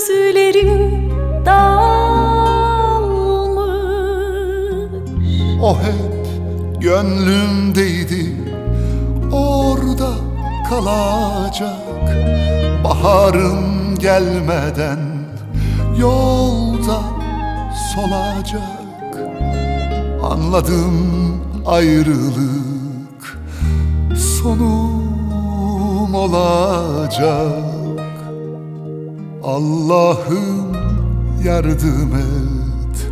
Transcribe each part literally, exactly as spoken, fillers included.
gözlerim dalmış. O hep gönlümdeydi, orada kalacak. Baharım gelmeden yolda solacak. Anladım ayrılık sonum olacak. Allah'ım yardım et,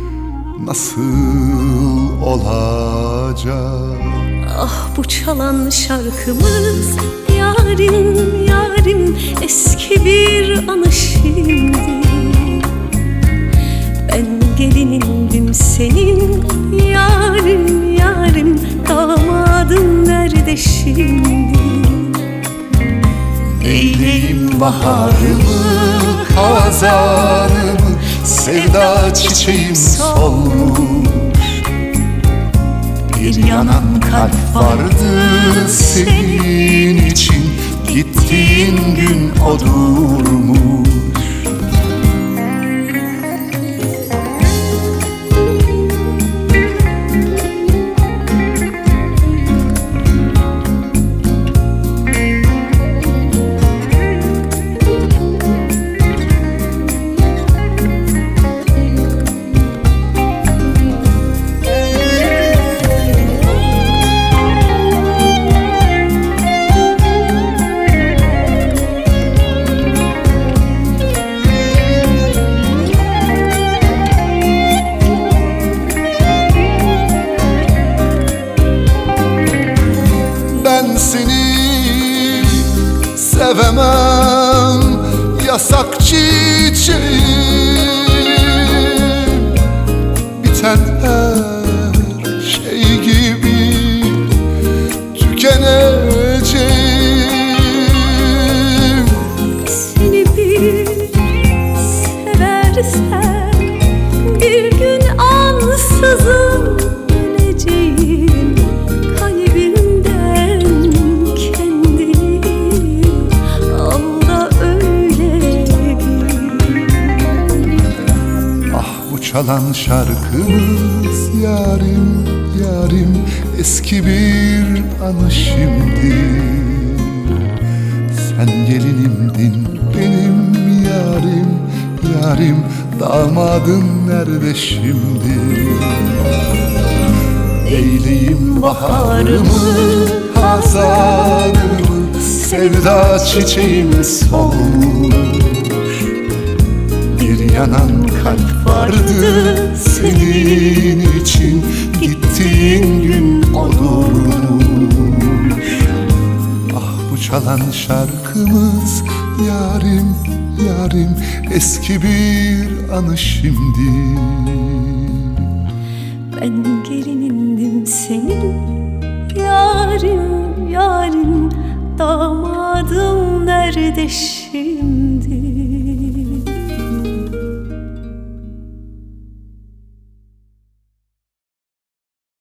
nasıl olacak? Ah bu çalan şarkımız yarim yarim, eski bir anı şimdi. Ben gelinindim senin yarim yarim, damadın nerede şimdi? Eyleyim baharımı, hazanımı, sevda çiçeğim solmuş. Bir yanan kalp vardı senin için, gittiğin gün o durmuş. Ben seni sevemem, yasak çiçeğim. Biten her şey gibi tükeneceğim. Seni bir seversen bir gün ansızın öleceğim. Kalbimden kendini al da öyle bil. Ah bu çalan şarkımız yarim yarim, eski bir anı şimdi. Sen gelinimdin benim yarim yarim, damadın nerede şimdi? Eyleyim baharımı, hazanımı, sevda çiçeğim solmuş. Bir yanan kalp vardı senin için, gittiğin gün o durmuş. Ah bu çalan şarkımız yarim yarim, eski bir anı şimdi. Ben gelinindim senin yarim yarim, damadım nerede şimdi?